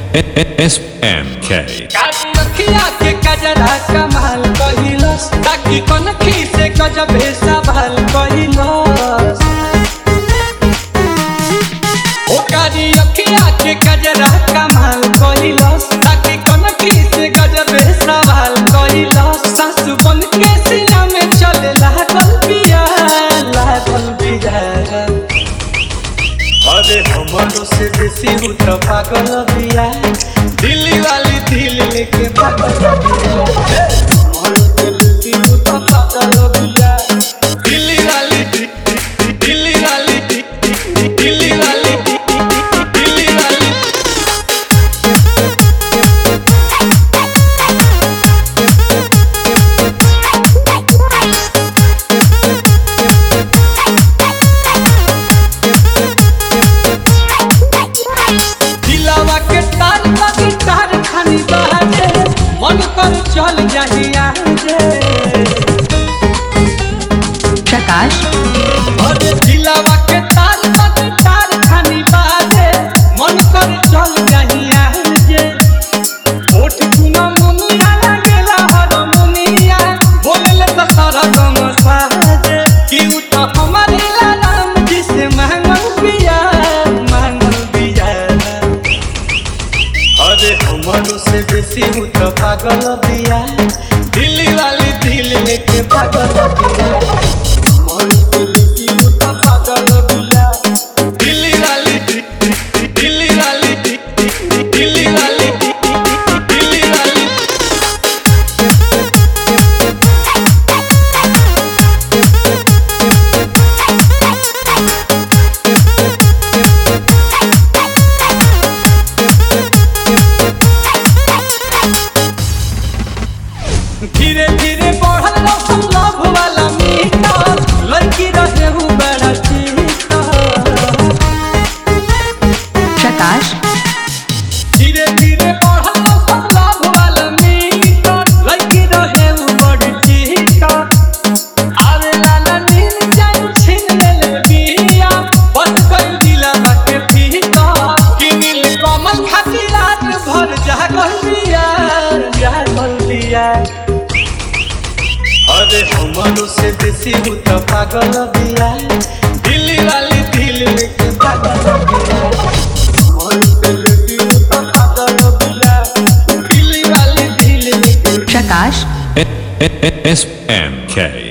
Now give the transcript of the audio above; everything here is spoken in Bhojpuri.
SMK कालिया के कजरा कमाल कहिलस ताकि कनखी से गजबे सवाल कहिलस ओ कालिया के कजरा कमाल कहिलस ताकि कनखी से गजबे सवाल कहिलस सासु बन के सीना में चले लागल बिया अरे हमरो से बेसी हूँ तो पागल बिया दिल्ली वाली दिल लेके पागल बिया हमरो से बेसी हूँ तो पागल बिया दिल्ली वाली दिल्ली वाली दिल्ली वाली दिल्ली वाली दिलावा के तार लगी तार खानी बाजे मन कर चल जाहिया जे प्रकाश अरे दिलावा के तार लगी तार खानी बाजे मन कर चल जाहिया जे ओठ गुना मुनिया लागेला हर मुनिया बोलेले त सारा गम साजे कि उ त हमारे नाम जिसे मांगल बिया अरे हमरो से बेसी हूँ तो पागल बिया दिल्ली वाली दिल लेके पागल बिया हमरो से बेसी हूँ तो पागल बिया दिल्ली वाली दिल्ली वाली दिल्ली वाली दिल्ली वाली धीरे धीरे बढ़ल रौशन लव वाला मीटर लड़की रहे हूँ बड़ा चीटर प्रकाश धीरे धीरे बढ़ल रौशन लव वाला मीटर लड़की रहे हूँ बड़ी चीटर आवे लाला नील जान छीन ले बिया बस गइल दिलवा के फीता कि नील कमल खातिर रात भर जागल बिया अरे हमरो से बेसी हूँ तो पागल बिया दिल्ली वाली दिल लेके पागल बिया हमरो से बेसी हूँ तो पागल बिया दिल्ली वाली दिल लेके प्रकाश SMK